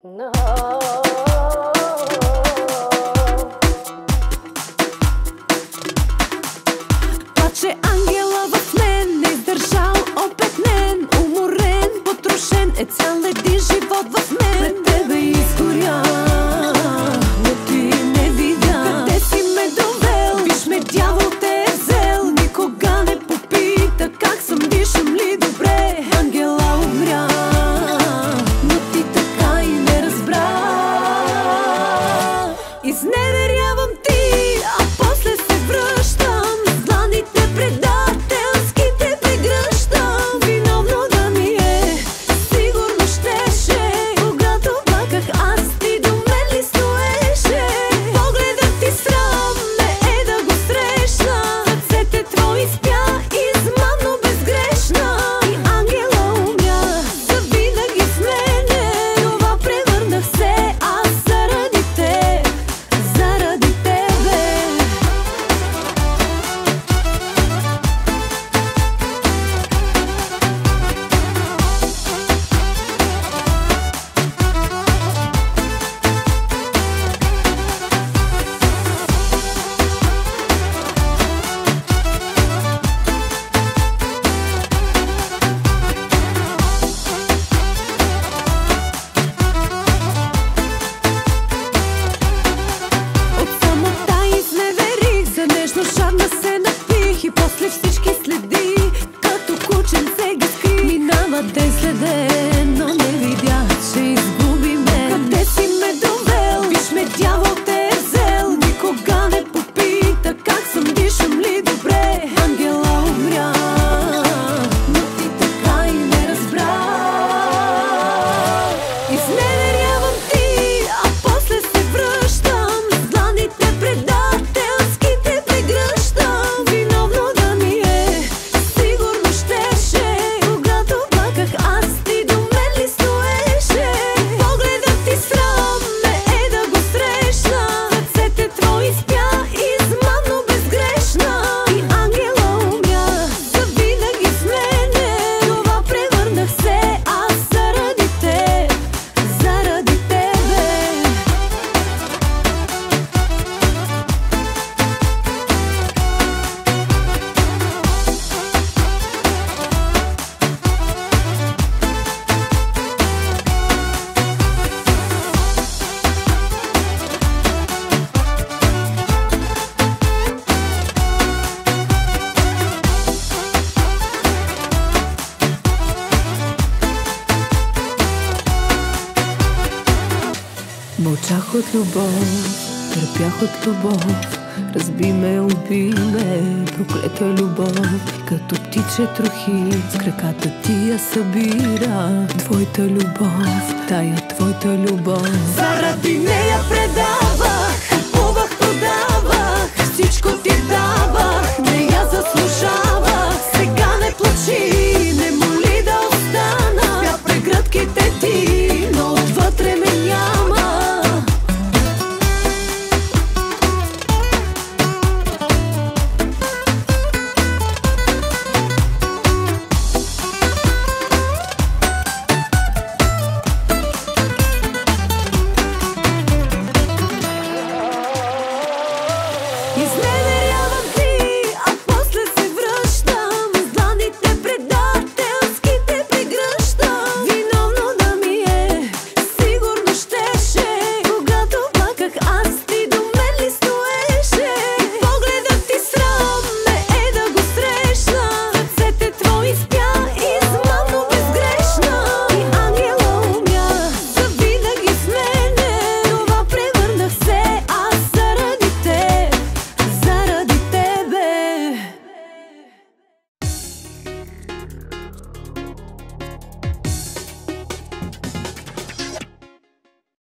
No. Плаче ангела в мен, не издържал, опетнен, уморен, потрошен, е цял един живот в мен. Пред тебе изгоря, но ти не видя. Къде си ме довел? Виж ме, дявол те е взел. Никога не попита как съм, дишам ли добре. Ангела умря, но ти така и не разбра. Изневерявам ти, а после се връщам. Дланите предателски те прегръщам. Виновно да ми е, сигурно щеше. Когато плаках аз, ти до мен ли стоеше? Погледът ти срам ме е да го срещна. Ръцете твои спя, измамно безгрешна. И ангела умря, завинаги с мене. Това превърнах се аз заради те, заради тебе. От самота изневерих, за нежно жадна се напих. И после всички следи, като кученце ги скрих. Минава ден след ден, но не видях, че изгуби мен. Къде си ме довел? Виж ме, дявол те е взел. Никога не попита как съм, дишам ли добре. Ангела умря, но ти така и не разбра. Изневерявам ти, а после се връщам. Дланите предателски те прегръщам. Виновно да ми е, сигурно щеше. Когато плаках аз, ти до мен ли стоеше? Погледът ти срам ме е да го срещна. Ръцете твои спя, измамно безгрешна. И ангела умря, завинаги с мене. Това превърнах се аз заради те, заради тебе. Мълчах от любов, търпях от любов. Разби ме, уби ме, проклета любов. Като птиче трохи, с краката ти я събира. Твоята любов, тая твоята любов. Заради нея